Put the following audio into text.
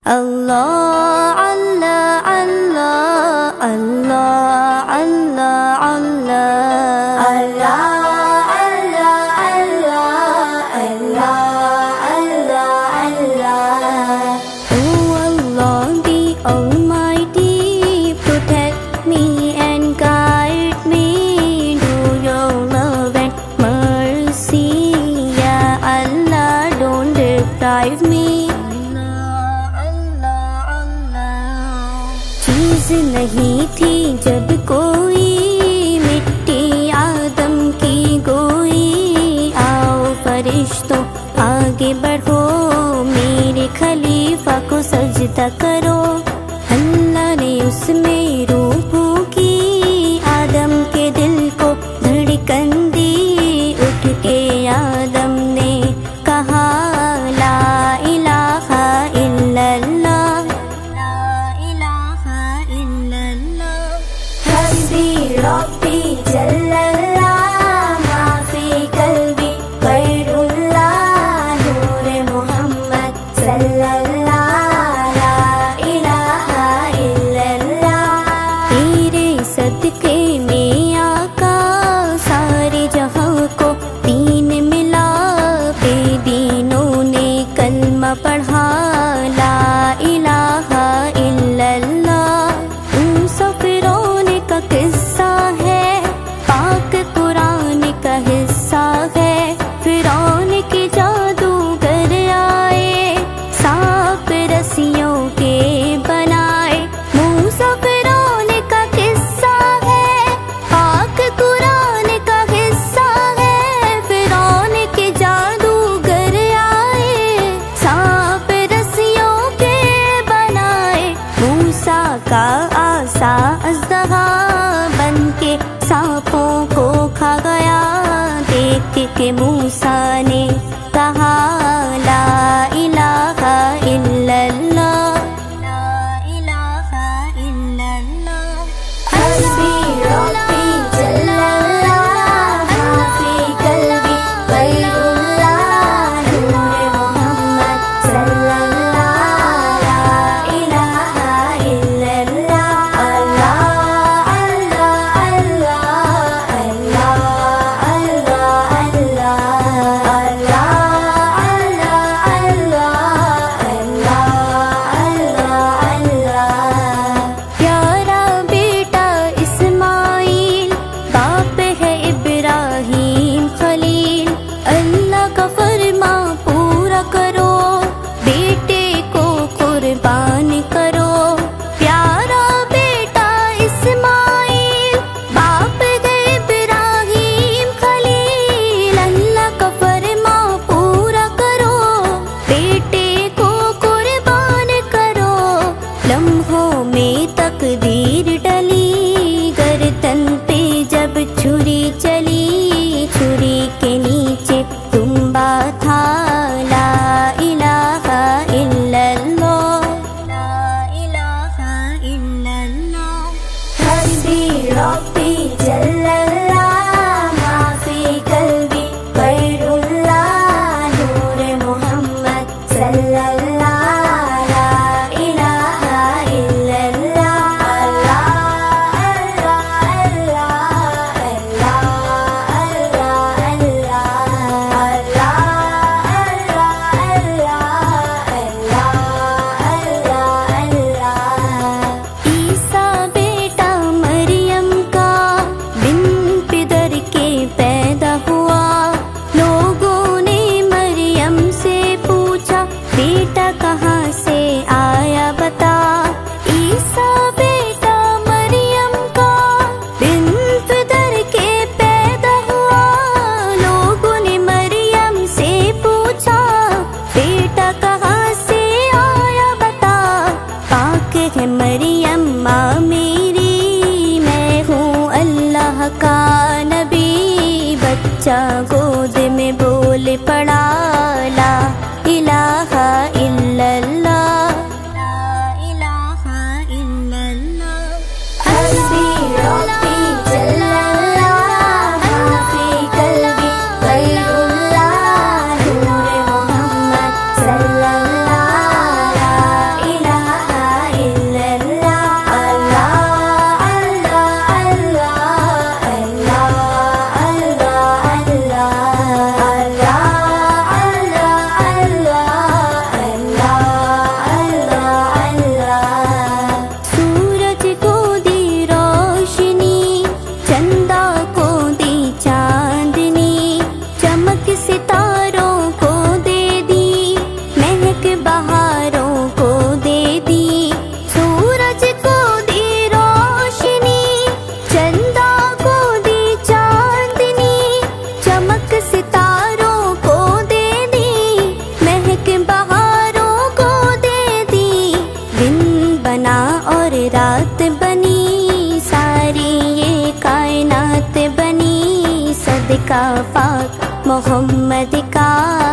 Allah Allah Allah Allah Allah Allah Allah Allah Allah Allah Allah Oh Allah the Almighty, protect me and guide me to your love and mercy. Ya Allah, don't deprive me. چیز نہیں تھی جب کوئی مٹی آدم کی گوئی. آؤ فرشتوں آگے بڑھو، میرے خلیفہ کو سجدہ کرو. اللہ نے اس میں روح پھونکی، آدم کے دل کو دھڑکن دی. اٹھ کے آدم نے کہا لا الہ الا اللہ. ربی جل اللہ ما فی قلبی غیر اللہ. نور محمد صلی اللہ لا الہ الا اللہ. تیرے صدقے میں آقا سارے جہاں کو دین ملا. بے دینوں نے کلمہ پڑھا لا الہ الا اللہ. مسافروں کا قصہ ہے، پاک قرآن کا حصہ ہے. فرعون کے جادوگر آئے، سانپ رسیوں کے بنائے. موسیٰ فرعون کا قصہ ہے، پاک قرآن کا حصہ ہے. فرعون کے جادوگر آئے، سانپ رسیوں کے بنائے. موسیٰ کا عصا اژدہا بن کے سانپوں کو کھا گیا. دیکھ کے موسیٰ نے کہا لا الہ الا اللہ. لا الہ الا اللہ. حسبی ربی جل اللہ ما فی قلبی غیر اللہ. نور محمد صلی اللہ لا الہ الا اللہ. تقدیر ڈلی گردن پہ جب چھری چلی. چھری کے نیچے تنبا تھا لا الہ الا اللہ. لا الہ الا اللہ. حسبی ربی جل اللہ ما فی قلبی غیر اللہ. نور محمد صلی اللہ کا پاک محمد کا